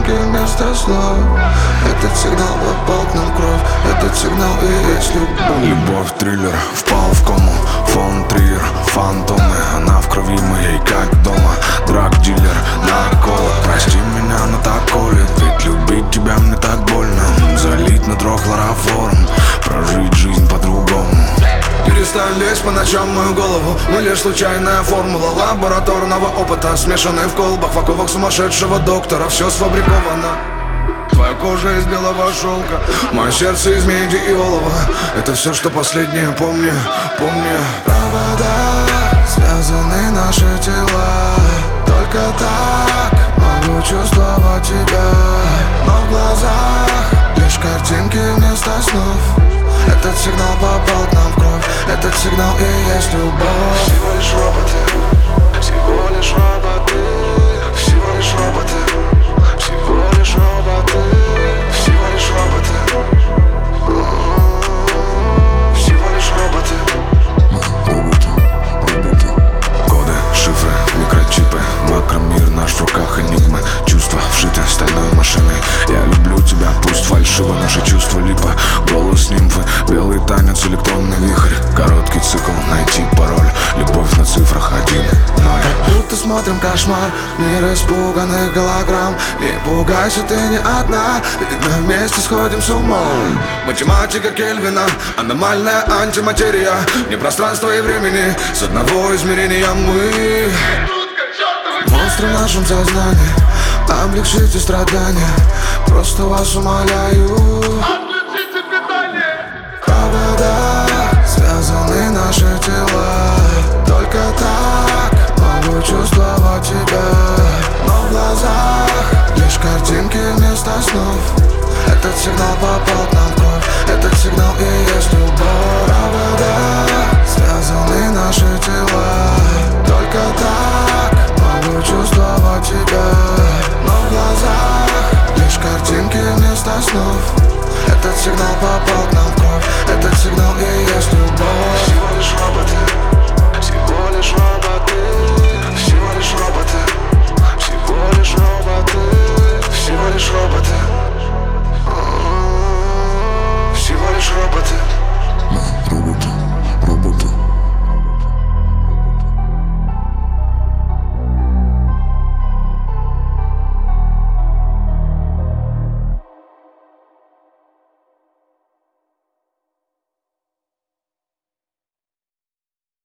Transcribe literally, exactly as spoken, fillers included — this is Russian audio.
картинки вместо слов. Этот сигнал попал к нам в кровь. Этот сигнал и есть любовь. Любовь, триллер, впал в кому. Фон Триер, фантомы. Она в крови моей, как дома. Драг-дилер, нарколог. Прости меня, но так колет. Ведь любить тебя мне так больно. Залить на дрог хлороформ. Прожить жизнь по-другому. Перестань лезть по ночам в мою голову. Мы лишь случайная формула лабораторного опыта, смешанные в колбах, в оковах сумасшедшего доктора. Все сфабриковано. Твоя кожа из белого шелка, мое сердце из меди и олова. Это все, что последнее помню, помню. Провода, связаны наши тела. Только так могу чувствовать тебя. Но в глазах лишь картинки вместо снов. Этот сигнал попал к нам в кровь. Этот сигнал и есть любовь. Всего лишь роботы, всего лишь роботы, всего лишь роботы, всего лишь роботы, всего лишь роботы, всего лишь роботы. Роботы, роботы. Коды, шифры, микрочипы, макромир наш в руках энигмы. Чувства вшиты стальной машиной. Я люблю тебя, пусть фальшиво, наши чувства липа. Голос нимфы, белый танец, электронный вихрь. Короткий цикл, найти пароль. Любовь на цифрах один, ноль. Как будто смотрим кошмар, мир испуганных голограмм. Не пугайся, ты не одна, ведь мы вместе сходим с умом. Математика Кельвина, аномальная антиматерия. Не пространство и времени, с одного измерения мы. Монстры в нашем сознании, облегчите страдания. Просто вас умоляю. Отключите питание. Провода, связаны наши тела. Только так могу чувствовать тебя. Но в глазах лишь картинки вместо снов. Этот сигнал попал к нам в кровь. Этот сигнал и есть любовь. Провода, связаны наши тела. Только так могу чувствовать тебя. Но в глазах лишь картинки вместо снов. Этот сигнал попал к нам в кровь. Этот сигнал и есть любовь.